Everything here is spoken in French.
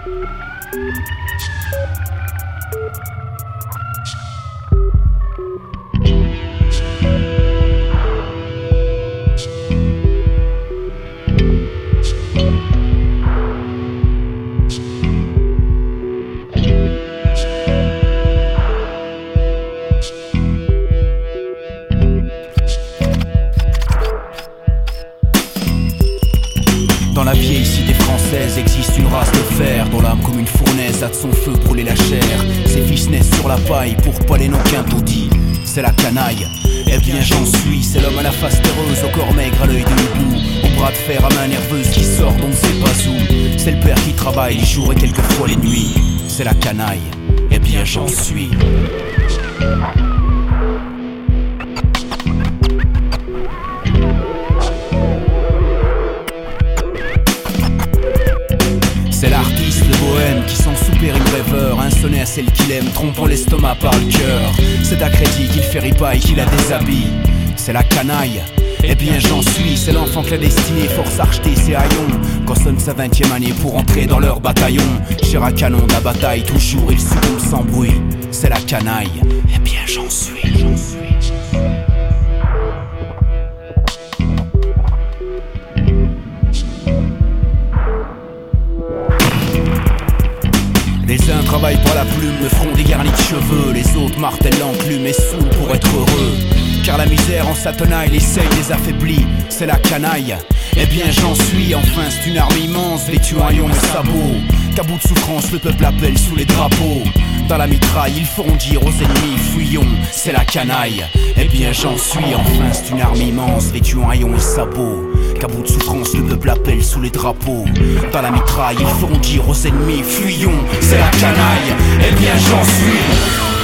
Dans la vieille cité française existe une race de fer dont l'âme comme une fournaise a de son feu brûlé la chair. Ses fils naissent sur la paille pour pas les noms qu'un taudis. C'est la canaille, eh bien j'en suis. C'est l'homme à la face terreuse, au corps maigre, à l'œil de hibou, au bras de fer à main nerveuse qui sort d'on ne sait pas où. C'est le père qui travaille les jours et quelquefois les nuits. C'est la canaille, eh bien j'en suis. C'est l'artiste, le bohème qui sent souper une rêveur, insonné à celle qu'il aime, trompant l'estomac par le cœur. C'est à crédit qu'il fait ripaille, qu'il la déshabille. C'est la canaille, eh bien j'en suis. C'est l'enfant que la destinée force à rejeter ses haillons quand sonne sa 20e année pour entrer dans leur bataillon. Cher à canon de la bataille, toujours il succombe sans bruit. C'est la canaille, eh bien j'en suis. Les uns travaillent pour la plume, le front dégarni de cheveux. Les autres martèlent l'enclume et saoulent pour être heureux. Car la misère en satonaille, l'essaye les affaiblit. C'est la canaille, eh bien j'en suis. Enfin c'est une arme immense, vêtue en haillons et sabots, qu'à bout de souffrance le peuple appelle sous les drapeaux. Dans la mitraille ils feront dire aux ennemis fuyons. C'est la canaille, eh bien j'en suis. Enfin c'est une arme immense, vêtue en haillons et sabots, qu'à bout de souffrance le peuple appelle sous les drapeaux. Dans la mitraille ils feront dire aux ennemis fuyons. C'est la canaille, eh bien j'en suis.